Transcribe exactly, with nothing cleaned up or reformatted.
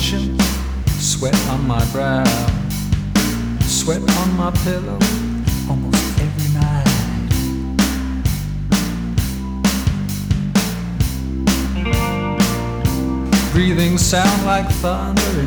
kitchen, sweat on my brow, sweat on my pillow almost every night. Breathing sound like thunder